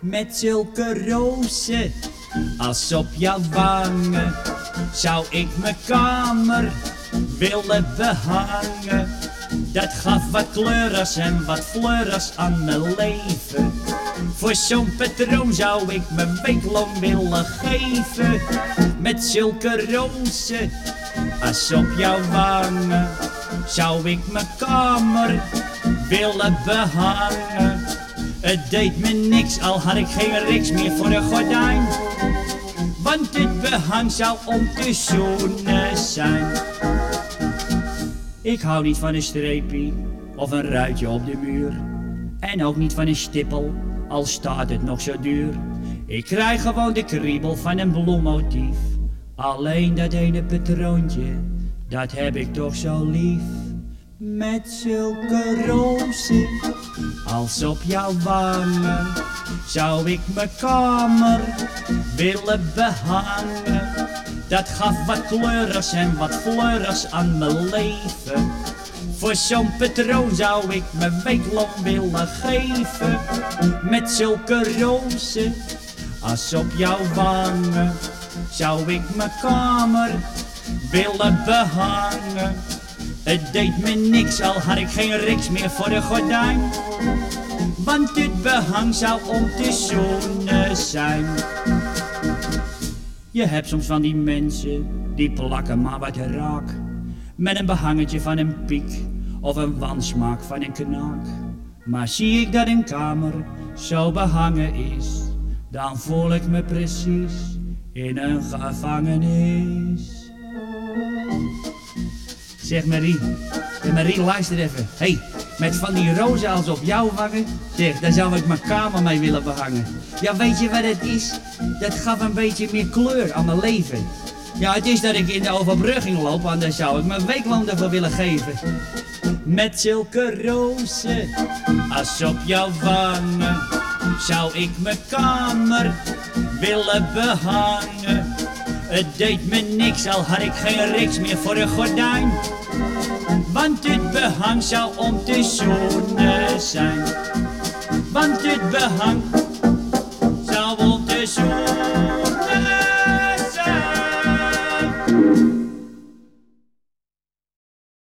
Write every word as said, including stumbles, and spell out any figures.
met zulke rozen als op jouw wangen, zou ik mijn kamer willen behangen. Dat gaf wat kleurers en wat fleurs aan mijn leven. Voor zo'n patroon zou ik mijn weekloon willen geven. Met zulke rozen als op jouw wangen, zou ik mijn kamer willen behangen. Het deed me niks, al had ik geen riks meer voor een gordijn, want dit behang zou om te zoenen zijn. Ik hou niet van een streepje of een ruitje op de muur, en ook niet van een stippel, al staat het nog zo duur. Ik krijg gewoon de kriebel van een bloemmotief. Alleen dat ene patroontje, dat heb ik toch zo lief. Met zulke rozen als op jouw wangen, zou ik mijn kamer willen behangen. Dat gaf wat kleurers en wat fleurs aan mijn leven. Voor zo'n patroon zou ik mijn weekloon willen geven. Met zulke rozen als op jouw wangen, zou ik mijn kamer willen behangen. Het deed me niks, al had ik geen riks meer voor de gordijn, want dit behang zou om te zoenen zijn. Je hebt soms van die mensen, die plakken maar wat raak, met een behangetje van een piek of een wansmaak van een knaak. Maar zie ik dat een kamer zo behangen is, dan voel ik me precies in een gevangenis. Zeg Marie, ja, Marie luister even. Hé, hey, met van die rozen als op jouw wangen, zeg, daar zou ik mijn kamer mee willen behangen. Ja, weet je wat het is? Dat gaf een beetje meer kleur aan mijn leven. Ja, het is dat ik in de overbrugging loop, anders zou ik mijn weekloon ervoor willen geven. Met zulke rozen als op jouw wangen, zou ik mijn kamer willen behangen. Het deed me niks, al had ik geen riks meer voor een gordijn, want dit behang zou om te zoenen zijn. Want dit behang zou om te zoenen